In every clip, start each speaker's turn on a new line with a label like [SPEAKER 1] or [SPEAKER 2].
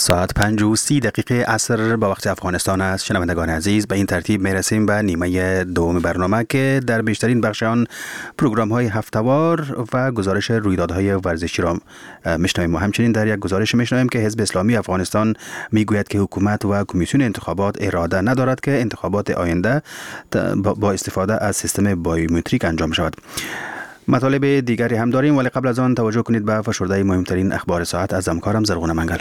[SPEAKER 1] ساعت 5:30 عصر با وقت افغانستان است. شنوندگان عزیز، به این ترتیب میرسیم به نیمه دوم برنامه که در بیشترین بخش آن پروگرام های هفته‌وار و گزارش رویدادهای ورزشی را میشنویم. و همچنین در یک گزارش میشنویم که حزب اسلامی افغانستان میگوید که حکومت و کمیسیون انتخابات اراده ندارد که انتخابات آینده با استفاده از سیستم بایومتریک انجام شود. مطالب دیگری هم داریم، ولی قبل از آن توجه کنید به فشرده مهمترین اخبار ساعت از همکارم زرغون منگل.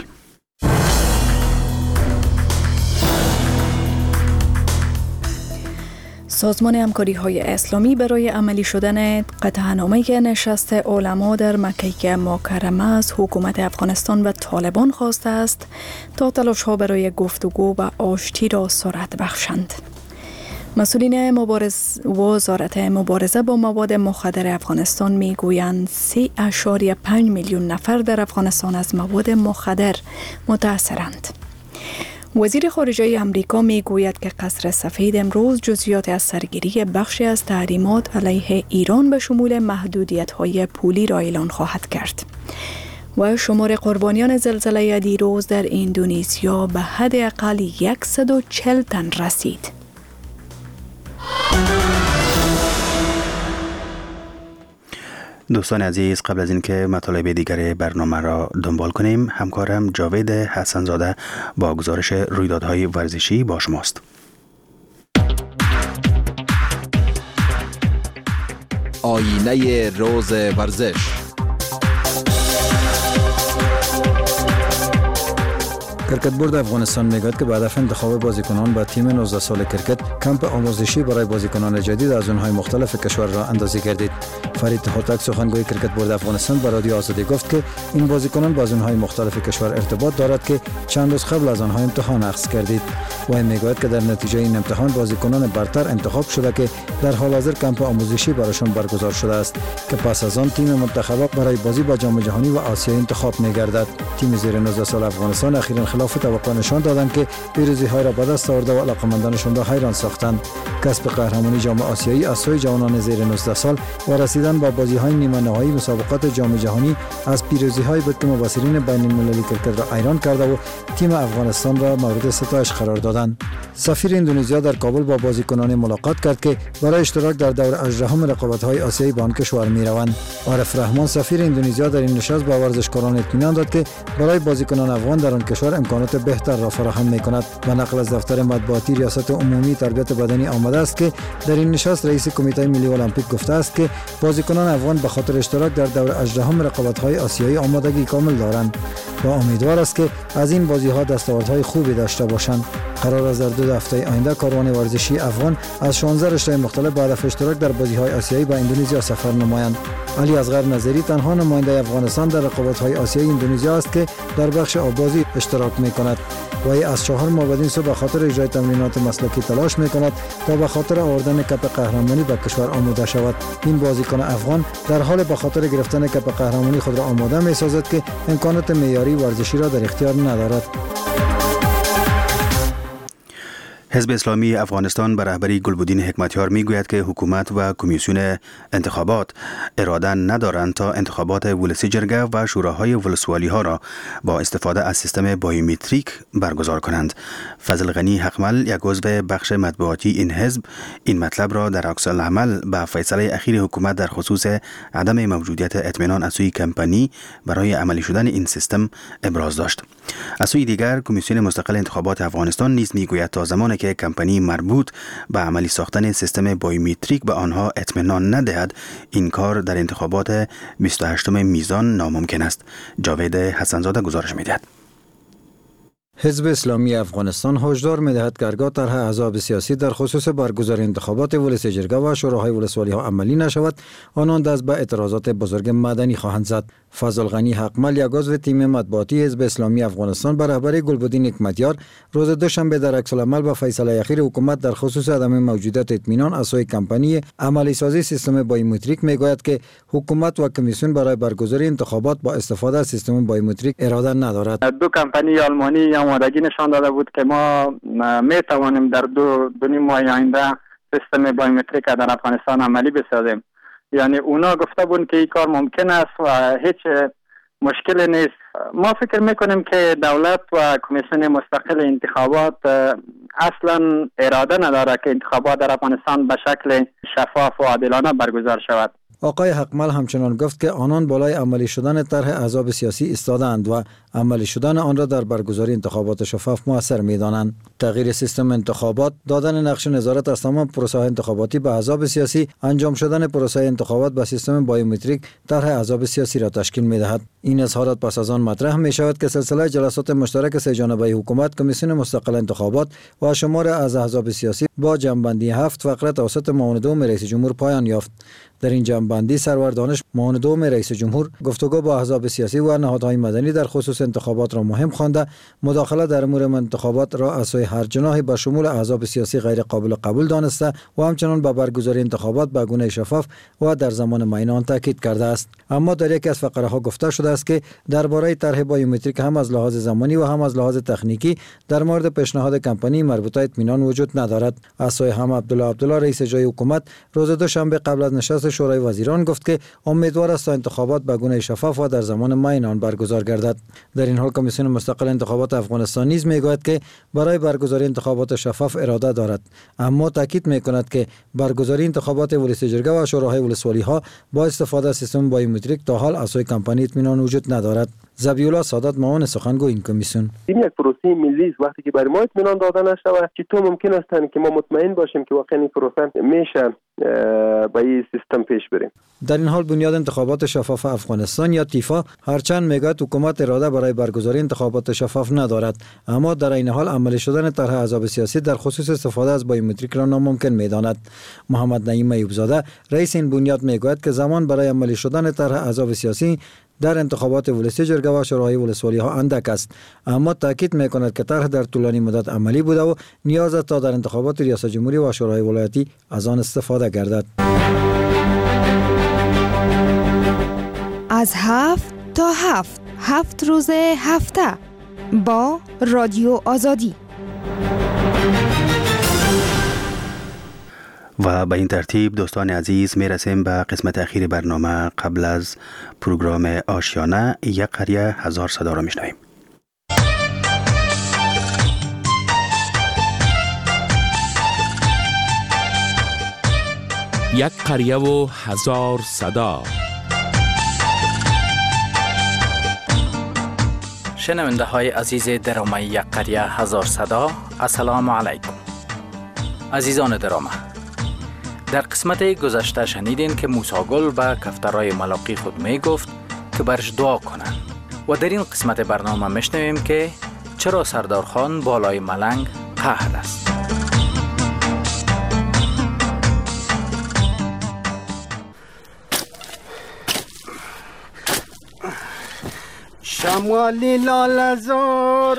[SPEAKER 2] سازمان همکاری‌های اسلامی برای عملی شدن قطعنامه نشست علما در مکه مکرمه از حکومت افغانستان و طالبان خواسته است تا تلاش‌ها برای گفتگو و آشتی را سرعت بخشند. مسئولین وزارت مبارزه با مواد مخدر افغانستان میگویند 3.5 میلیون نفر در افغانستان از مواد مخدر متاثرند. وزیر خارجه امریکا میگوید که قصر سفید امروز جزئیات از سرگیری بخشی از تحریمات علیه ایران به شمول محدودیت‌های پولی را اعلان خواهد کرد. و شمار قربانیان زلزله دیروز در اندونزیا به حداقل 140 تن رسید.
[SPEAKER 1] دوستان عزیز، قبل از اینکه مطالب دیگر برنامه را دنبال کنیم، همکارم جاوید حسن‌زاده با گزارش رویدادهای ورزشی با شماست.
[SPEAKER 3] آینه روز ورزش. کرکت بورد افغانستان میگوید که به هدف انتخاب بازیکنان به تیم 19 سال کرکت کمپ آموزشی برای بازیکنان جدید از اونهای مختلف کشور را اندازی کردید. فرید هوتک سخنگوی کرکت بورد افغانستان به رادیو آزادی گفت که این بازیکنان با از اونهای مختلف کشور ارتباط دارد که چند روز قبل از آنها امتحان اخذ کردید. و میگوید که در نتیجه این امتحان بازیکنان برتر انتخاب شده که در حال حاضر کمپ آموزشی برایشان برگزار شده است که پس از آن تیم منتخب برای بازی با جام جهانی و آسیایی انتخاب می‌گردد. تیم زیر 19 سال افغانستان اخیراً خلاف توقع نشان دادند که پیروزی‌های را به دست آورده و علاقه‌مندانشان را حیران ساختند. کسب قهرمانی جام آسیایی از سوی جوانان زیر 19 سال و رسیدن به بازی‌های نیمه نهایی مسابقات جام جهانی از پیروزی‌هایی بود که مبصرین بین‌المللی کرکت را حیران کرده و تیم افغانستان را مورد ستایش قرار دادند. سفیر اندونزیا در کابل با بازیکنان ملاقات کرد که برای اشتراک در دور 18ام رقابت‌های آسیایی به آن کشور می‌روند. عارف رحمان سفیر اندونزیا در این نشست به ورزشکاران اطمینان داد که برای بازیکنان افغان در آن کشور امکانات بهتر را فراهم می‌کند. و نقل از دفتر مطبوعاتی ریاست عمومی تربیت بدنی آمده است که در این نشست رئیس کمیته ملی المپیک گفته است که بازیکنان افغان به خاطر اشتراک در دور 18ام رقابت‌های آسیایی آمادگی کامل دارند و امیدوار است که از این بازی‌ها دستاوردهای خوبی داشته باشند. قرار است در 2 هفته آینده کاروان ورزشی افغان از 16 رشته مختلف به هدف اشتراک در بازی‌های آسیایی به اندونزیا سفر نمایند. علی اصغر نظری تنها نماینده افغانستان در رقابت‌های آسیایی اندونزیا است که در بخش آببازی اشتراک می‌کند. وی از 4 ماه بعد این سو به خاطر اجرای تمرینات مسلکی تلاش می‌کند تا به خاطر آوردن کپ قهرمانی به کشور آماده شود. این بازیکن افغان در حال به خاطر گرفتن کپ قهرمانی خود را آماده می‌سازد که امکانات معیاری ورزشی را در اختیار ندارد.
[SPEAKER 1] حزب اسلامی افغانستان به رهبری گلبدین حکمتیار میگوید که حکومت و کمیسیون انتخابات اراده ندارند تا انتخابات ولسی جرگه و شوراهای ولسوالی ها را با استفاده از سیستم بایومتریک برگزار کنند. فضل غنی حقمل، یک عضو بخش مطبوعاتی این حزب، این مطلب را در عکس العمل به فیصله اخیر حکومت در خصوص عدم موجودیت اطمینان از سوی کمپانی برای عملی شدن این سیستم ابراز داشت. از سوی دیگر کمیسیون مستقل انتخابات افغانستان نیز میگوید تا زمانی که کمپانی مربوط به عملی ساختن سیستم بایومتریک به آنها اطمینان ندهد، این کار در انتخابات 28 میزان ناممکن است. جاوید حسن‌زاده گزارش می‌دهد.
[SPEAKER 4] حزب اسلامی افغانستان هشدار می‌دهد که هرگاه طرح احزاب سیاسی در خصوص برگزاری انتخابات ولسی جرگه و شوراهای ولسوالی‌ها عملی نشود، آنان دست به اعتراضات بزرگ مدنی خواهند زد. فضل غنی حقمل، یک عضو تیم مطبوعاتی حزب اسلامی افغانستان، به رهبری گلبدین حکمتیار روز دوشنبه در عکس العمل به فیصله اخیر حکومت در خصوص عدم موجودیت اطمینان از سوی کمپانی عملی سازی سیستم بایومتریک میگوید که حکومت و کمیسیون برای برگزاری انتخابات با استفاده از سیستم بایومتریک اراده ندارد.
[SPEAKER 5] 2 کمپانی آلمانی آمادگی نشان داده بود که ما می توانیم در 2 ماه آینده سیستم بایومتریک در افغانستان عملی بسازیم. یعنی اونا گفته بودن که این کار ممکن است و هیچ مشکلی نیست. ما فکر میکنیم که دولت و کمیسیون مستقل انتخابات اصلا اراده نداره که انتخابات در افغانستان به شکل شفاف و عادلانه برگزار شود.
[SPEAKER 3] آقای حقمل همچنان گفت که آنان بالای عملی شدن طرح احزاب سیاسی ایستادند و عملی شدن آن را در برگزاری انتخابات شفاف مؤثر می‌دانند. تغییر سیستم انتخابات، دادن نقش نظارت از تمام پروسه انتخاباتی به احزاب سیاسی، انجام شدن پروسه انتخابات با سیستم بایومتریک طرح احزاب سیاسی را تشکیل می‌دهد. این اظهارات پس از آن مطرح می‌شود که سلسله جلسات مشترک سه جانبه حکومت، کمیسیون مستقل انتخابات و شمار از احزاب سیاسی با جمع‌بندی 7 فقره توسط معاون دوم رئیس جمهور پایان یافت. در این جمع‌بندی سرور دانش، معاون دوم رئیس جمهور، گفتگو با احزاب سیاسی و نهادهای مدنی در خصوص انتخابات را مهم خوانده، مداخله در امور انتخابات را از سوی هر جناحی به شمول احزاب سیاسی غیر قابل قبول دانسته و همچنان به برگزاری انتخابات به گونه شفاف و در زمان معین آن تاکید کرده است. اما در یکی از فقره‌ها گفته شده است که درباره طرح بایومتریک هم از لحاظ زمانی و هم از لحاظ تکنیکی در مورد پیشنهاد کمپانی مربوطه اطمینان وجود ندارد. از سوی هم عبدالله رئیس جای حکومت روز دوشنبه قبل از نشست شورای وزیران گفت که امیدوار است تا انتخابات به گونه شفاف و در زمان معین آن برگزار گردد. در این حال کمیسیون مستقل انتخابات افغانستان نیز میگوید که برای برگزاری انتخابات شفاف اراده دارد، اما تاکید میکند که برگزاری انتخابات ولسی جرگه و شوراهای ولسوالی ها با استفاده از سیستم بایومتریک تا حال از سوی کمپانی اطمینان وجود ندارد. ذبیحالله سادات معاون سخنگوی این کمیسیون:
[SPEAKER 6] این یک پروسه ملی است. وقتی که برای ما اطمینان داده نشود چطور ممکن است که ما مطمئن باشیم که واقعا این پروسه میشه با این سیستم پیش بریم.
[SPEAKER 3] در این حال بنیاد انتخابات شفاف افغانستان یا تیفا هرچند میگوید حکومت اراده برای برگزاری انتخابات شفاف ندارد، اما در این حال عملی شدن طرح احزاب سیاسی در خصوص استفاده از بایومتریک را ناممکن میداند. محمد نعیم ایوبزاده رئیس این بنیاد میگوید که زمان برای عملی شدن طرح احزاب سیاسی در انتخابات ولسی جرگه و شوراهای ولسوالی ها اندک است، اما تاکید میکند که طرح در طولانی مدت عملی بوده و نیاز است تا در انتخابات ریاست جمهوری و شورای ولایتی از آن استفاده گردد.
[SPEAKER 7] از 7 تا 7 روز هفته با رادیو آزادی.
[SPEAKER 1] و به این ترتیب دوستان عزیز میرسیم به قسمت اخیر برنامه. قبل از پروگرام آشیانه یک قریه هزار صدا را میشنویم.
[SPEAKER 8] یک قریه و هزار صدا.
[SPEAKER 9] شنونده های عزیز درامه یک قریه هزار صدا، السلام علیکم. عزیزان درامه، در قسمت گذشته شنیدین که موسی گل به کفترهای ملاقی خود می گفت که برش دعا کنند و در این قسمت برنامه میشنویم که چرا سردار خان بالای ملنگ قهر است.
[SPEAKER 10] شمالی لالزار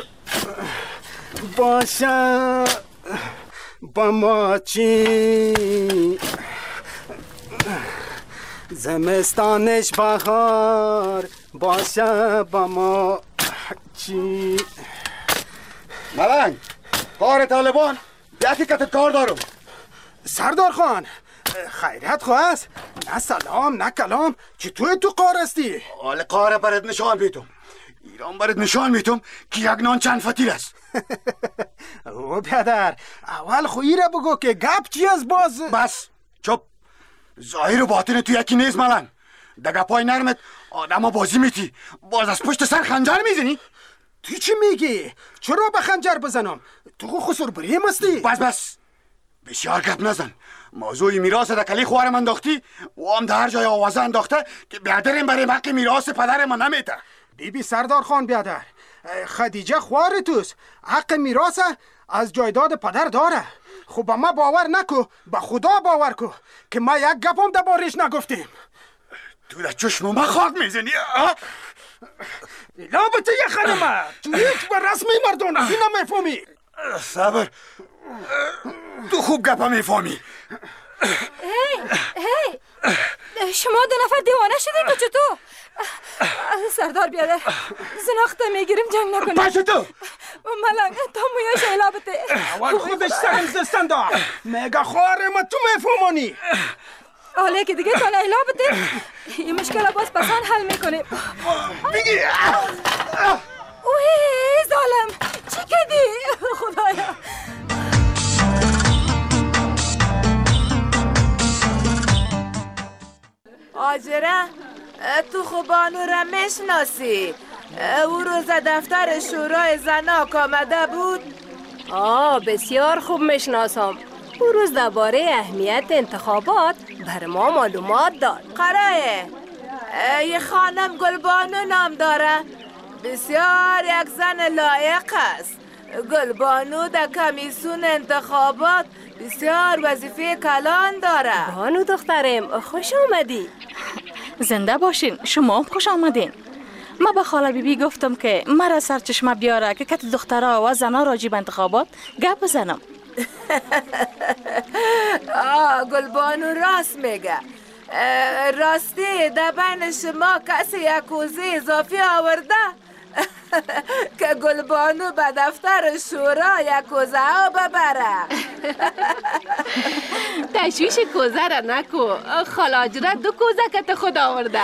[SPEAKER 10] باشه با ما چی، زمستانش بهار باشه با ما چی.
[SPEAKER 11] ملنگ کار طالبان یکی کتت کار دارم.
[SPEAKER 10] سردار خان خیریت خواه است؟ نه سلام نه کلام، چطور تو قار استی؟
[SPEAKER 11] حال قاره برد نشان بیتم، ایران برد نشان میتم که یک نان چند فتیل است.
[SPEAKER 10] او بیادر اول خویی را بگو که گپ چی از باز.
[SPEAKER 11] بس چپ، ظاهر و باطن تو یکی نیست ملنگ. دگه پای نرمت آدم بازی میتی، باز از پشت سر خنجر میزنی.
[SPEAKER 10] تو چی میگی؟ چرا به خنجر بزنم؟ تو خسر بریم استی؟
[SPEAKER 11] بس بسیار گپ نزن. موضوع میراث دکلی خوارم انداختی و هم در جای آوازه انداخته که بیادرم برای حق میراث پدر من نمیته.
[SPEAKER 10] بیبی سردار خان بیادر، خدیجه خوار توست، حق میراث از جایداد پدر داره. خب ما باور نکو، به خدا باور کو که ما یک گپم دربارش نگفتیم.
[SPEAKER 11] تو در چشم ما خاک میزنی.
[SPEAKER 10] لابته یه خانمه تو هیچ به رسمی مردانه این نمیفهمی.
[SPEAKER 11] صبر، تو خوب گپا میفهمی.
[SPEAKER 12] هی شما دو نفر دیوانه شدید و چطور؟ سردار بیادر زناخته میگیریم جنگ نکنیم.
[SPEAKER 11] باشه تو
[SPEAKER 12] ملنگ تا مویش ایلابته
[SPEAKER 10] اول خودش سرم زستن دا میگه خواره ما تو میفهمانی.
[SPEAKER 12] حالا که دیگه تا لیلا بدیم این مشکل باز پسان حل میکنیم.
[SPEAKER 11] بگی
[SPEAKER 12] اوه ظالم چی کردی خدایا؟
[SPEAKER 13] آجره تو خوبانو را میشناسی؟ او روز دفتر شورای زناک آمده بود؟
[SPEAKER 14] بسیار خوب میشناسم. او روز درباره اهمیت انتخابات بر ما معلومات داد.
[SPEAKER 13] قراره یه خانم گلبانو نام داره، بسیار یک زن لایق است. گلبانو در کمیسیون انتخابات بسیار وظیفه کلان داره.
[SPEAKER 14] بانو دخترم خوش آمدی.
[SPEAKER 2] زنده باشین، شما هم خوش آمدین. ما به خاله بیبی گفتم که مرا سرچشمه بیاره که کت دخترها و زنها راجع به انتخابات گپ بزنم.
[SPEAKER 13] گلبانو راست میگه. راستی در بین شما کسی یک کوزه اضافی آورده که گلبانو به دفتر شورا یک کوزه ها ببره؟
[SPEAKER 14] تشویش کوزه را نکو، خالاجره 2 کوزه کت خود آورده.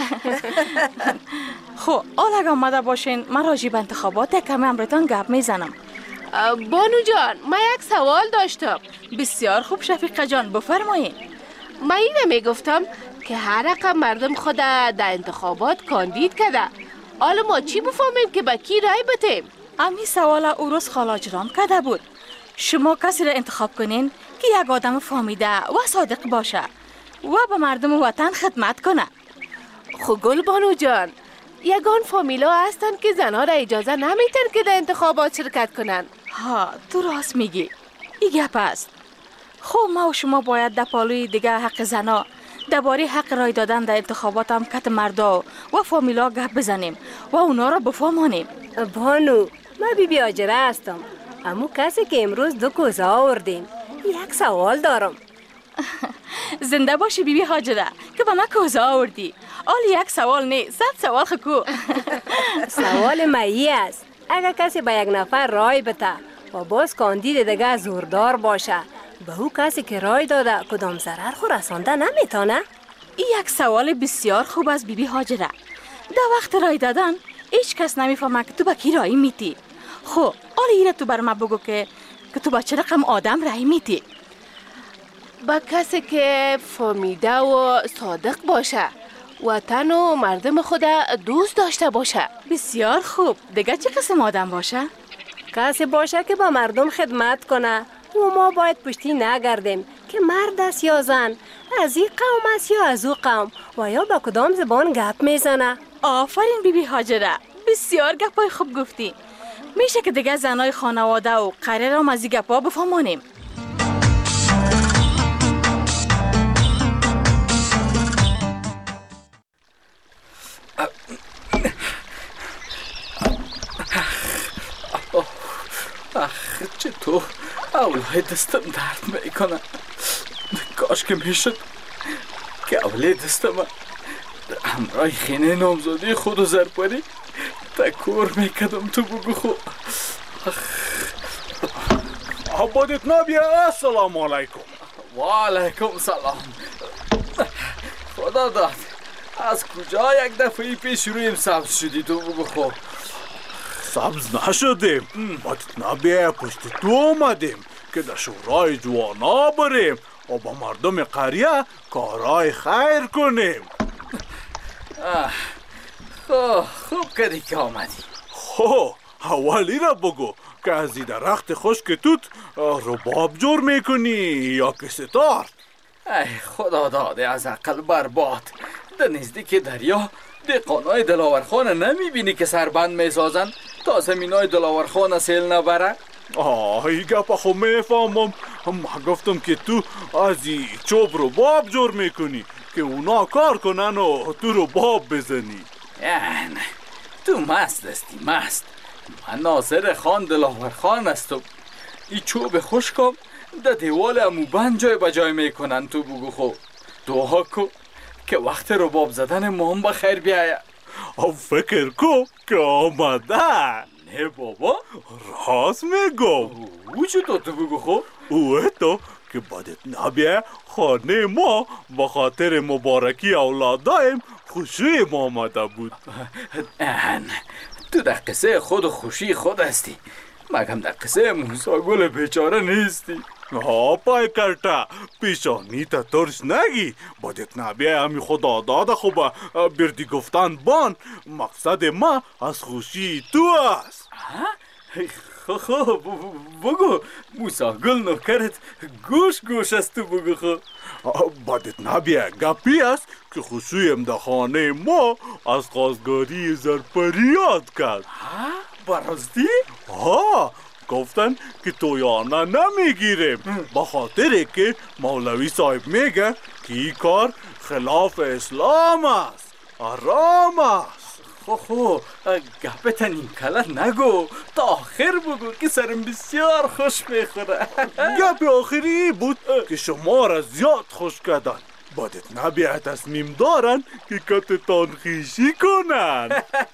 [SPEAKER 2] خب حالا اگه آمده باشین من راجع به انتخابات کمی امرتان گپ میزنم.
[SPEAKER 14] بانو جان من یک سوال داشتم.
[SPEAKER 2] بسیار خوب شفیقه جان بفرمایید.
[SPEAKER 14] من اینه میگفتم که هر رقم مردم خود در انتخابات کاندید کرده، حالا ما چی بفهمیم که به کی رای بدیم؟
[SPEAKER 2] امی سوال او روز خالاجرام کرده بود. شما کسی را انتخاب کنین که یک آدم فهمیده و صادق باشه و به مردم وطن خدمت کنه.
[SPEAKER 14] خب گلبانو جان یگان فامیلا هستن که زنها را اجازه نمیتن که در انتخابات شرکت کنن.
[SPEAKER 2] ها تو راست میگی، این گپ است. خب ما و شما باید در پالوی دیگه حق زنا درباره حق رای دادن در انتخابات هم کت مردا و فامیلا گپ بزنیم و اونا را بفهمانیم.
[SPEAKER 14] بانو من بیبی آجره هستم، اما کسی که امروز 2 کوزه آوردیم. یک سوال دارم.
[SPEAKER 2] زنده باشی بیبی حاجره که به من کوزه آوردی. حالا یک سوال نه 100 سوال خکو.
[SPEAKER 14] سوال مایی است، اگر کسی به یک نفر رای بده و باز کاندید دیگه زوردار باشه، به او کسی که رای داده کدام ضرر خو رسانده نمیتونه؟
[SPEAKER 2] این یک سوال بسیار خوب است بیبی حاجره. در وقت رای دادن هیچ کس نمیفهمه که تو به کی رای میتی. خب حالا ایره تو بر ما بگو که تو با چه رقم آدم رای میتی؟
[SPEAKER 14] با کسی که فهمیده و صادق باشه، وطن و مردم خود دوست داشته باشه.
[SPEAKER 2] بسیار خوب. دیگه چه قسم آدم باشه؟
[SPEAKER 14] کسی باشه که با مردم خدمت کنه و ما باید پشتی نگردیم که مرد است یا زن، از این قوم است یا از او قوم و یا با کدام زبان گپ میزنه.
[SPEAKER 2] آفرین بیبی حاجره، بسیار گپای خوب گفتی. میشه که دیگه زنای خانواده و قریه را از این گپا بفهمانیم.
[SPEAKER 9] چطور اولای دستم درد میکنه. کاش که میشد که اولای دستم همراه خینه نامزادی خود و زرپاری تکور میکدم تو بگو خود.
[SPEAKER 15] عبادت نبیه. السلام علیکم.
[SPEAKER 9] و علیکم سلام. خدا داد از کجا یک دفعه پیش رویم سبز شدی تو بگو خود؟
[SPEAKER 15] سبز نشدیم، عبادت نبیه پشت تو اومدیم که در شورای جوانا بریم و با مردم قریه کارهای خیر کنیم.
[SPEAKER 9] خوب کردی که آمدی.
[SPEAKER 15] اولی را بگو که از این درخت خشک توت رباب جور میکنی یا که ستار؟
[SPEAKER 9] ای خدا داده از عقل برباد. در نزدیک دریا دهقانای دلاورخانه نمیبینی که سربند میسازن تا زمینای دلاورخانه سیل نبره؟
[SPEAKER 15] این گپا خو میفهمم. ما گفتم که تو از این چوب رباب جور میکنی که اونا کار کنن و تو رباب بزنی.
[SPEAKER 9] نه تو مست هستی مست. من ناصر خان دلاورخان هستم. این چوب خشکم در دیوال اموبند جای بجای میکنن تو بگو خب. دعا کن که وقت رباب زدن ما هم بخیر بیایه.
[SPEAKER 15] فکر کو که آمده.
[SPEAKER 9] نه بابا
[SPEAKER 15] راست میگم.
[SPEAKER 9] او چطور تو بگو خب؟
[SPEAKER 15] اوه تو که بدت نبیه خانه ما به خاطر مبارکی اولادایم خوشی ما آمده بود.
[SPEAKER 9] تو در قصه خود و خوشی خود هستی، مگم در قصه موسی گل بیچاره نیستی.
[SPEAKER 15] ها پای کرتا پیشانی تا ترس نگی، بدت نبیه همی خدا داده خوبه بردی گفتن بان. مقصد ما از خوشی تو است.
[SPEAKER 9] خب بگو موسی گل نوکرت گوش است، تو بگو خب.
[SPEAKER 15] بدت نبیه گپی است که خوشیم در خانه ما از خواستگاری زرپری یاد کرد.
[SPEAKER 9] براستی؟
[SPEAKER 15] ها گفتن که تویانه نمیگیریم به خاطر که مولوی صاحب میگه که این کار خلاف اسلام است، حرام است.
[SPEAKER 9] خو گپت این کله نگو، تا آخر بگو که سرم بسیار خوش میخوره.
[SPEAKER 15] گپ آخری بود که شما را زیاد خوش کردن. بدت نبیه تصمیم دارن که کتتان خیشی کنن.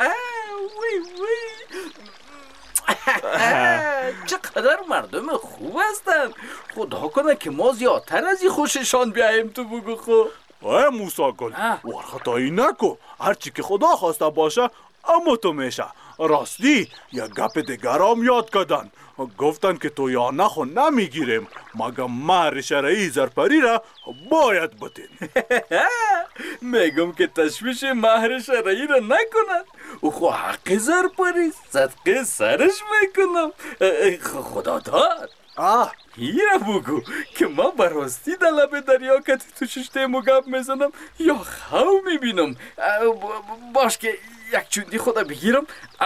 [SPEAKER 9] چقدر مردم خوب هستن. خدا کنه که ما زیادتر از این خوششان بیاییم. تو بگو خب.
[SPEAKER 15] موسی گل ورخطایی نکو، هرچی که خدا خواسته باشه اما تو میشه. راستی یک گپ دیگرام یاد کردن، گفتن که تو یا نخو نمیگیریم مگم مهر شرعی زرپری را باید بدین.
[SPEAKER 9] میگم که تشویش مهر شرعی را نکنن، او خو حق زرپری صدقه سرش میکنم. خدا داد. هیره بگو که ما براستی در لب دریا که تو ششته مگب میزنم یا خو میبینم. باش که یک چوندی خدا بگیرم.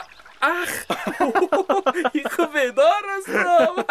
[SPEAKER 9] این خو بیدار هستم.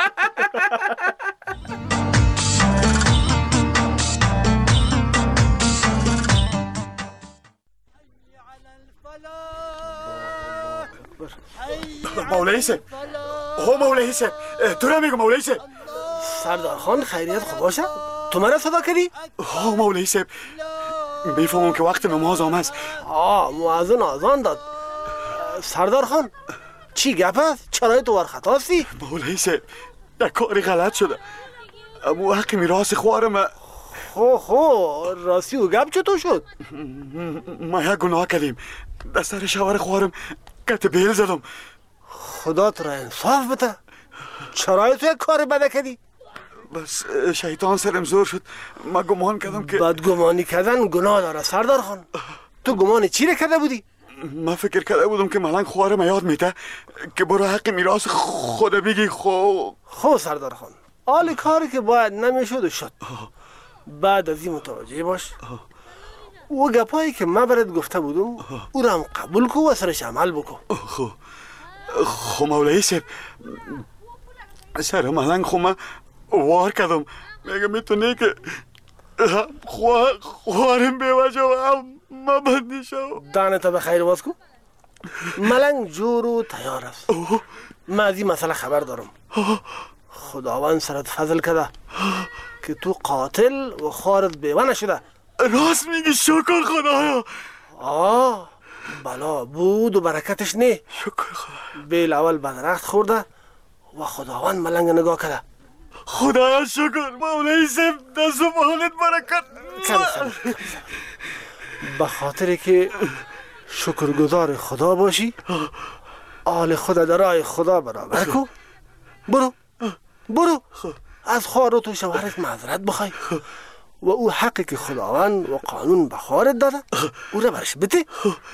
[SPEAKER 11] مولوی صاحب، مولوی صاحب، تو را میگم مولوی صاحب.
[SPEAKER 16] سردار خان خیریت خوب باشه؟ تو مرا صدا کردی؟
[SPEAKER 11] مولوی صاحب، میفهمم که وقت نماز آمد.
[SPEAKER 16] مؤذن آذان داد. سردار خان چی گپ است؟ چرا تو ورخطا هستی؟
[SPEAKER 11] مولوی صاحب یک کاری غلط شده، اما حق میراث خوارم.
[SPEAKER 16] راستی و گپ چطور شد؟
[SPEAKER 11] ما یک گناه کردیم، در سر شوهر خوارم کت بیل زدم.
[SPEAKER 16] خدا تو را انصاف بده، چرا تو یک کار بده کردی؟
[SPEAKER 11] بس شیطان سرم زور شد، ما گمان کردم که
[SPEAKER 16] بدگمانی کردن گناه داره سردار خان. تو گمان چی را کرده بودی؟
[SPEAKER 11] ما فکر کرده بودم که ملنگ خوارم یاد میده که برو حق میراث خود بگی.
[SPEAKER 16] خب سردار خان، حال کاری که باید نمیشد و شد. بعد از این متوجه باش و گپایی که من برات گفته بودم او را هم قبول کو و سرش عمل بکن.
[SPEAKER 11] خب مولوی صاحب، سر ملنگ خو من وار کردم، میگه میتونه که خوارم بیوجه و هم ما بندی شو.
[SPEAKER 16] دانتا به خیر باز کو. ملنگ جور و تیار است. من از این مسئله خبر دارم. خداوند سرت فضل کرده که تو قاتل و خوارت بیوه نشده.
[SPEAKER 11] راست میگی؟ شکر خدایا.
[SPEAKER 16] بلا بود و برکتش نه.
[SPEAKER 11] شکر خدا.
[SPEAKER 16] بیل اول بدرخت خورده و خداوند ملنگ نگاه کرده.
[SPEAKER 11] خدایا شکر. مولوی صاحب دست و بالت برکت.
[SPEAKER 16] به خاطر که شکرگزار خدا باشی، آل خدا در راه خدا برابر کو. برو از خوارت و شوهرت معذرت بخوای و او حقی که خداوند و قانون به خوارت داده او را برش بده.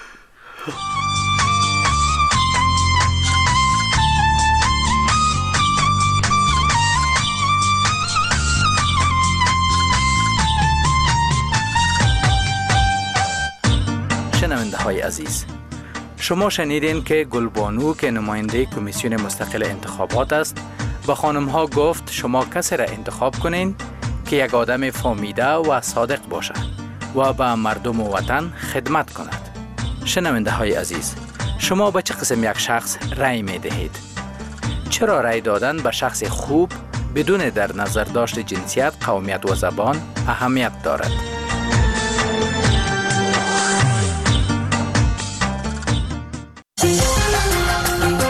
[SPEAKER 9] شنونده های عزیز، شما شنیدین که گلبانو که نماینده کمیسیون مستقل انتخابات است به خانم ها گفت شما کسی را انتخاب کنین که یک آدم فهمیده و صادق باشد و به مردم و وطن خدمت کند. شنونده های عزیز، شما به چه قسم یک شخص رأی می دهید؟ چرا رأی دادن به شخص خوب بدون در نظر داشت جنسیت، قومیت و زبان اهمیت دارد؟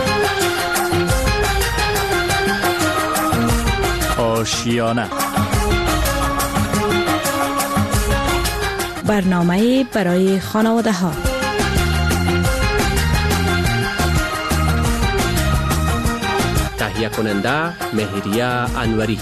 [SPEAKER 8] آشیانه
[SPEAKER 17] برنامه برای خانواده ها.
[SPEAKER 8] تهیه کننده مهریه انوری.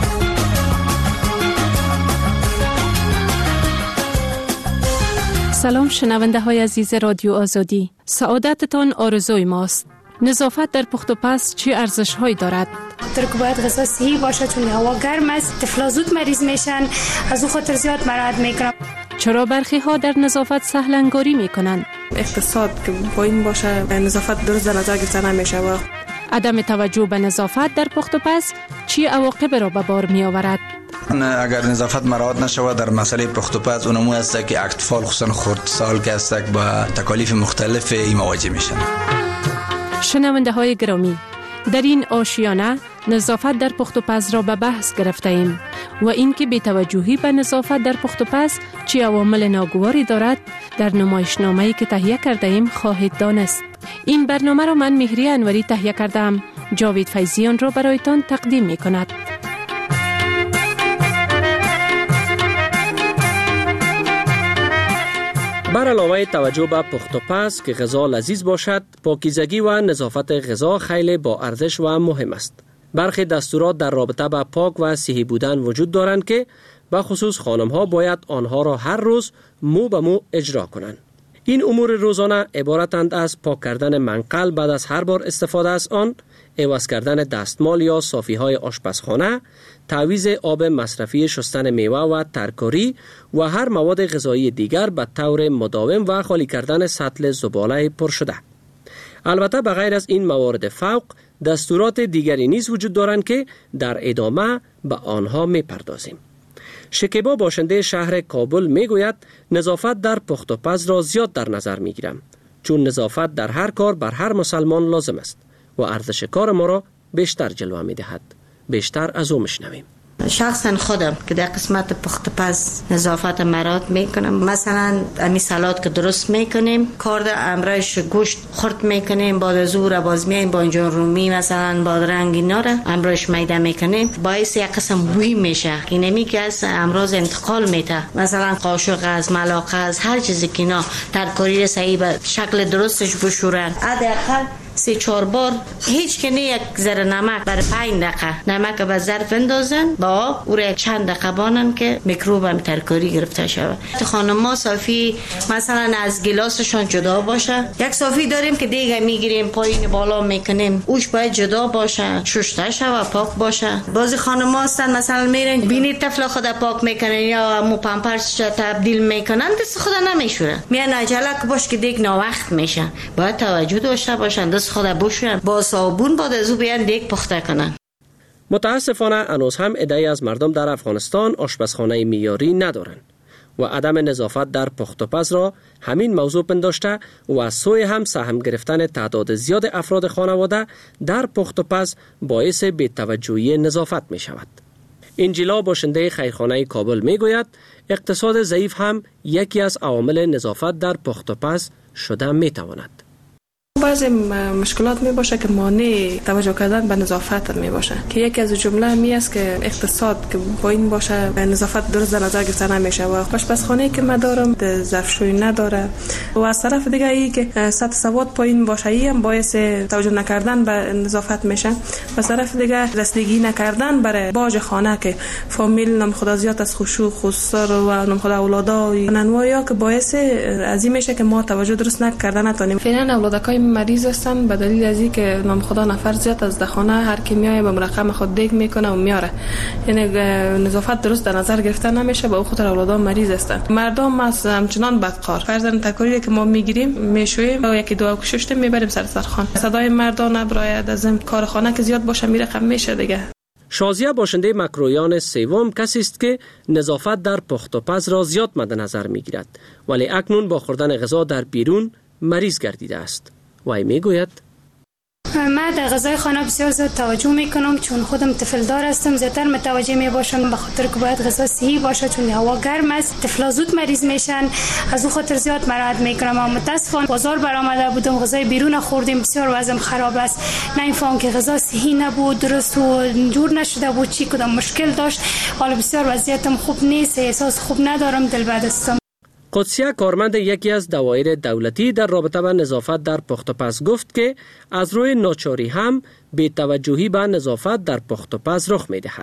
[SPEAKER 18] سلام شنونده های عزیز رادیو آزادی. سعادتتان آرزوی ماست. نظافت در پخت و پز چه ارزش هایی دارد؟
[SPEAKER 19] خاطر که باید غذا صحی باشه، چون هوا گرم است، طفلا زود مریض میشن، از او خاطر زیاد مراعات میکنم.
[SPEAKER 18] چرا برخی ها در نظافت سهل انگاری میکنند؟
[SPEAKER 20] اقتصاد که پایین باشه، نظافت درست در نظر گرفته نمیشه. و
[SPEAKER 18] عدم توجه به نظافت در پخت و پز چه عواقب را به بار می آورد؟
[SPEAKER 21] اگر نظافت مراعات نشود در مسئله پخت و پز، اونمو است که اطفال خصوصا خردسال که است با تکالیف مختلف مواجه میشن.
[SPEAKER 18] شنونده های گرامی، در این آشیانه نظافت در پخت و پز را به بحث گرفته ایم و اینکه بی‌توجهی به نظافت در پخت و پز چه عوامل ناگواری دارد در نمایشنامه‌ای که تهیه کرده ایم خواهید دانست. این برنامه را من مهریه انوری تهیه کردم. جاوید فیضی آن را برایتان تقدیم می کند.
[SPEAKER 22] بر علاوه توجه به پخت و پز که غذا لذیذ باشد، پاکیزگی و نظافت غذا خیلی با ارزش و مهم است. برخی دستورات در رابطه با پاک و صحی بودن وجود دارند که به خصوص خانم‌ها باید آنها را هر روز مو به مو اجرا کنند. این امور روزانه عبارتند از پاک کردن منقل بعد از هر بار استفاده از آن، عوض کردن دستمال یا صافی‌های آشپزخانه، تعویض آب مصرفی شستن میوه و ترکاری و هر مواد غذایی دیگر به طور مداوم و خالی کردن سطل زباله پر شده. البته بغیر از این موارد فوق، دستورات دیگری نیز وجود دارند که در ادامه به آنها می‌پردازیم. شکیبا باشنده شهر کابل میگوید نظافت در پخت و پز را زیاد در نظر میگیرم، چون نظافت در هر کار بر هر مسلمان لازم است و ارزش کار ما را بیشتر جلوه میدهد. بیشتر از او میشنویم.
[SPEAKER 23] شخصا خودم که در قسمت پخت پز نظافت مراعات میکنم. مثلا امی سالاد که درست میکنیم، کارد امرایش گوشت خرد میکنیم، بعد از او را باز میایم با اینجا رومی مثلا بادرنگ اینا را امرایش میده میکنیم، باعث یک قسم بوی میشه که نمیگه از امراض انتقال میده. مثلا قاشق از ملاقه از هر چیزی که اینا ترکاری صحیح به شکل درستش بشورن، حداقل 3-4 بار هیچ کنی یک ذره نمک برای 5 دقیقه نمک به ظرف اندازن با آب او را چند دقیقه بانن که میکروب هم ترکاری گرفته شود. خانم‌ها صافی مثلا از گلاسشون جدا باشه. یک صافی داریم که دیگه میگیریم پایین بالا میکنیم، اوش باید جدا باشه، شسته شود، پاک باشه. بعضی خانم‌ها هستن مثلا میرن بینی طفل خود پاک میکنن یا مو پامپرس تبدیل میکنن، دست خود نمیشورن، میان عجله باش که دیگه ناوقت میشه. باید توجه داشته باشن، دست خود بشورن با صابون، بعد از او بیان دیگه پخته کنن.
[SPEAKER 22] متاسفانه هنوز هم عده‌ای از مردم در افغانستان آشپزخانه معیاری ندارند و عدم نظافت در پخت و پز را همین موضوع پنداشته و از سوی هم سهم گرفتن تعداد زیاد افراد خانواده در پخت و پز باعث بی‌توجهی نظافت می شود. انجیلا باشنده خیرخانه کابل می گوید اقتصاد ضعیف هم یکی از عوامل نظافت در پخت و پز شده می تواند.
[SPEAKER 20] بعضی مشکلات می باشه که مانع توجه کردن به نظافت می باشه، که یکی از جمله می است که اقتصاد که پایین باشه نظافت درست در نظر گرفته نمیشه و آشپزخانه که من دارم ظرفشویی نداره و از طرف دیگه ای که سطح سواد پایین باشه ای هم باعث توجه نکردن به نظافت میشه و از طرف دیگه رسیدگی نکردن برای باج خانه که فامیل نام خدا زیاد از خشوع خسر و نام خدا اولادای ننوایا که باعث از این میشه که ما توجه درست نکردن نتونیم. فعلا اولادکای مریض هستن به دلیل از این که نام خدا نفر زیاد از دخانه هر کی میای به مرقم خود دیگ میکنه و میاره، یعنی نظافت درست در نظر گرفته نمیشه، به خاطر اولادا مریض هستن. مردم از همچنان بدکار فرزند تکاری که ما میگیریم میشویم و یکی دو کششته میبریم سر سرخان. صدای مردان نبراید از این کارخانه که زیاد باشه میره کم میشه دیگه.
[SPEAKER 22] شازیه باشنده مکرویان سوم کسی است که نظافت در پخت و پز را زیاد مد نظر میگیرد، ولی اکنون با خوردن غذا در بیرون مریض گردیده است. وای میگوید
[SPEAKER 19] من در غذای خانه بسیار زیاد توجه میکنم، چون خودم طفل دار هستم، زیادتر متوجه میباشم به خاطر که باید غذا صحی باشه، چون هوا گرم است، طفلا زود مریض میشن، از اون خاطر زیاد مراعات میکنم. اما متاسفانه بازار برآمده بودم غذای بیرون خوردیم، بسیار وضعم خراب است. نمیفهم که غذا صحی نبود، درست و جور نشده بود، چی کدام مشکل داشت. حالا بسیار وضعیتم خوب نیست، احساس خوب ندارم، دل بد هستم.
[SPEAKER 22] قدسیه کارمند یکی از دوایر دولتی در رابطه با نظافت در پخت و پز گفت که از روی ناچاری هم بی‌توجهی به نظافت در پخت و پز رخ می‌دهد.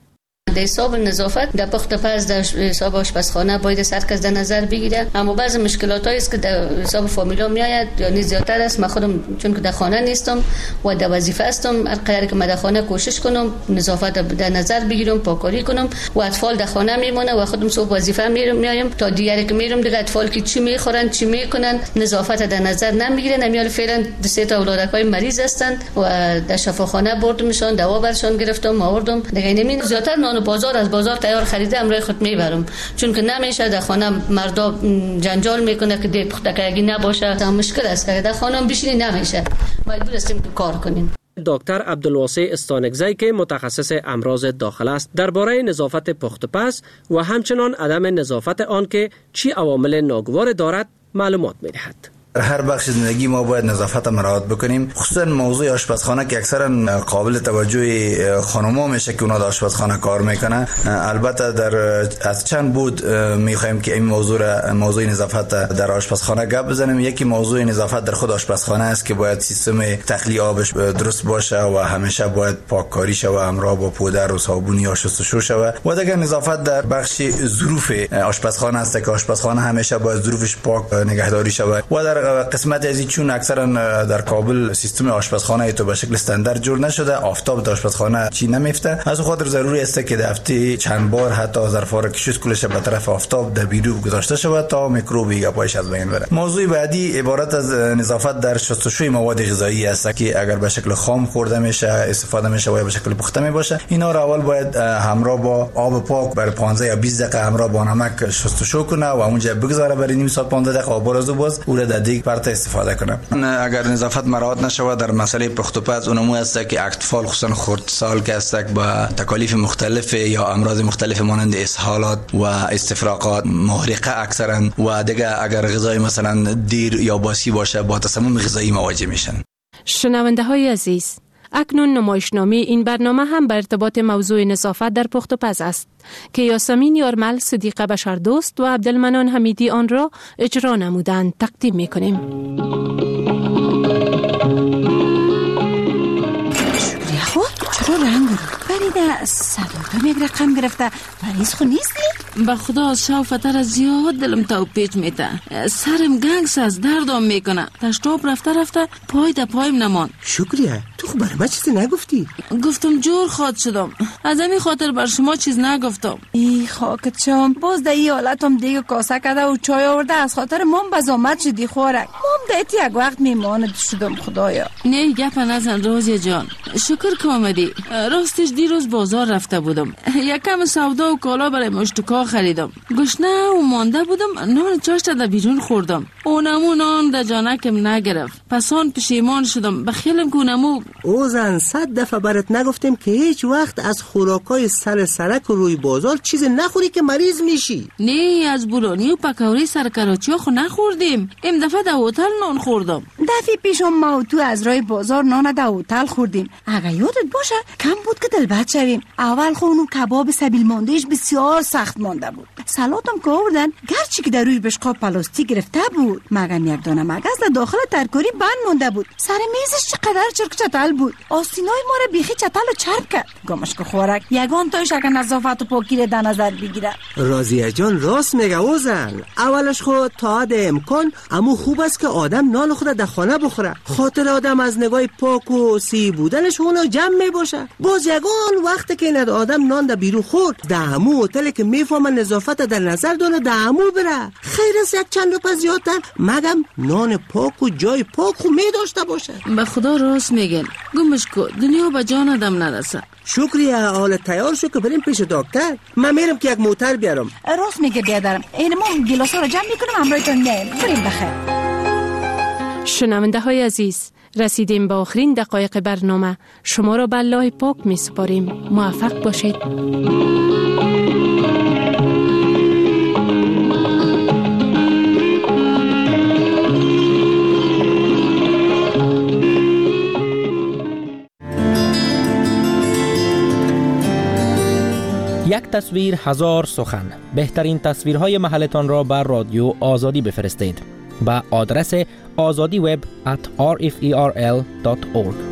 [SPEAKER 4] در حساب نظافت در پخت و پز در حساب آشپزخانه باید سرکس در نظر بگیره، اما بعضی مشکلات هایی است که در حساب فامیلا میآید یا زیادتر است. من خودم چون که در خانه نیستم و در وظیفه هستم، هر قدر که من در خانه کوشش کنم نظافت در نظر بگیرم، پاکاری کنم و اطفال در خانه میمونه و خودم صبح وظیفه میایم تا دیگری که میرم دیگه اطفال که چی میخورن چی میکنن نظافت در نظر نمیگیرن. امیال فعلا سه تا اولادکای مریض هستند و در شفاخانه بردمشون، دوا برشون گرفتم آوردم. دیگه نمین زیادتر نان بازار از بازار تیار خریده امروز خود میبرم، چون که نمیشه در خانه مردا جنجال میکنه که دی پختگی نباشه. تا مشکل است که در خانه بشینی نمیشه، مجبور هستیم که کار کنیم.
[SPEAKER 22] دکتر عبدالواسع استانگزی که متخصص امراض داخل است درباره نظافت پخت و پز و همچنان عدم نظافت آن که چی عوامل ناگوار دارد معلومات میدهد.
[SPEAKER 21] هر بخش زندگی ما باید نظافت مراعات بکنیم، خصوصا موضوع آشپزخانه که اکثرا قابل توجه خانم‌ها میشه که اونا در آشپزخانه کار میکنن. البته در از چند بود میخوایم که این موضوع نظافت در آشپزخانه گپ بزنیم. یکی موضوع نظافت در خود آشپزخانه است که باید سیستم تخلیه آبش درست باشه و همیشه باید پاککاری شه و همراه با پودر و صابون یا شستشو شه. و دیگه نظافت در بخش ظروف آشپزخانه است که آشپزخانه همیشه باید ظروفش پاک نگهداری شه. و در قسمت ازی چون اکثرا در کابل سیستم آشپزخانه تو به شکل استاندارد جور نشده، آفتاب در آشپزخانه چی نمیفته، از خاطر ضروری است که در هفته چند بار حتی ظرفا را کشید کلش به طرف آفتاب در بیرون گذاشته شود تا میکروبی یا پایش از بین بره. موضوع بعدی عبارت از نظافت در شستشوی مواد غذایی است که اگر به شکل خام خورده میشه استفاده میشه و یا به شکل پخته میباشه، اینا را اول باید همراه با آب پاک برای 15 یا 20 دقیقه همراه با نمک شستشو کنه و اونجا بگذاره برای نیم ساعت 15 دقیقه آب رو باز او را دیگ پرت استفاده کنه. اگر نظافت مراعات نشود در مسئله پخت و پز اونمو است که اطفال خصوصا خردسال که هستند با تکالیف مختلف یا امراض مختلف مانند اسهالات و استفراغات محرقه اکثرا و دیگه اگر غذای مثلا دیر یا باسی باشه با تسمم غذایی مواجه میشن.
[SPEAKER 18] شنونده های عزیز، اکنون نمایشنامه این برنامه هم بر ارتباط موضوع نظافت در پخت و پز است که یاسمین یارمل، صدیقه بشردوست و عبدالمنان حمیدی آن را اجرا نمودند. تقدیم میکنیم.
[SPEAKER 5] شکریه خود چرا رنگ بریده؟ صداتم یک رقم گرفته. مریض خود نیستی؟
[SPEAKER 6] به خدا شافتر از زیاد دلم تو پیچ میته، سرم گنگس از دردم میکنه. تشتاب رفته پای در پایم نمان.
[SPEAKER 16] شکریه تو خب برای من چیزی نگفتی؟
[SPEAKER 6] گفتم جور خواد شدم، از همین خاطر بر شما چیز نگفتم.
[SPEAKER 5] ای خاکت شم، باز در این حالتم دیگه کاسه کده و چای آورده از خاطر مام بزامت شدی خورک. مام دیتی یک وقت میماند شدم. خدایا
[SPEAKER 6] نه گپ نزن رازی جان، شکر که آمدی. راستش دیروز بازار رفته بودم، یکم سودا و کالا برای مشتکا خریدم. گشنه و مانده بودم، نان چاشت در بیرون خوردم. اونمو نان در جانکم نگرفت، پس آن پشیمان شدم. بخیلم که اونمو
[SPEAKER 16] اوزن 100 دفعه برات نگفتم که هیچ وقت از خوراکای سر سرک و روی بازار چیز نخوری که مریض میشی.
[SPEAKER 6] نه از بولونی و پکوری سر کراچی خو نخوردیم، این دفعه در هتل نان خوردم.
[SPEAKER 5] دفعه پیشم ما و تو از رای بازار نان در هتل خوردیم. اگه یادت باشه کم بود که دلبد شویم. اول خونو کباب سبیل ماندهش بسیار سخت مانده بود. سلاتم که آوردن گرچه که در روی بشقاب پلاستیک گرفته بود، مگم یک دانه مگس در داخل ترکاری بند مانده بود. سر میزش چقدر چرک چتل بود، آستینای ما را بیخی چتل و چرب کرد. گمش که خورک یگان تایش اگه نظافت و پاکی را در نظر بگیره.
[SPEAKER 16] راضیه جان راست میگه اوزن. اولش خود تا حد امکان اما خوب است که آدم نان خود در خانه بخوره. خاطر آدم از نگاه پاک و سی بودنش اونو جمع میباشه. باز یگان وقتی که ند آدم نان در بیرون خورد در همو هتل که میفهمه نظافت در نظر داره در همو بره. خیر است یک چند لقمه زیادتر مگم نان پاک و جای پاک خو میداشته باشه.
[SPEAKER 6] به خدا راست میگن. گمش کو دنیا به جان آدم نرسه.
[SPEAKER 16] شکریه حال تیار شو که بریم پیش دکتر. من میرم که یک موتر بیارم.
[SPEAKER 5] راست میگه بیادرم. این ما گلاسا رو جمع میکنم همراهتون میایم. بریم بخیر.
[SPEAKER 18] شنونده های عزیز، رسیدیم به آخرین دقایق برنامه. شما را به الله پاک می سپاریم. موفق باشید.
[SPEAKER 1] یک تصویر هزار سخن. بهترین تصویرهای محلتان را بر رادیو آزادی بفرستید. با آدرس azadiweb@rferl.org.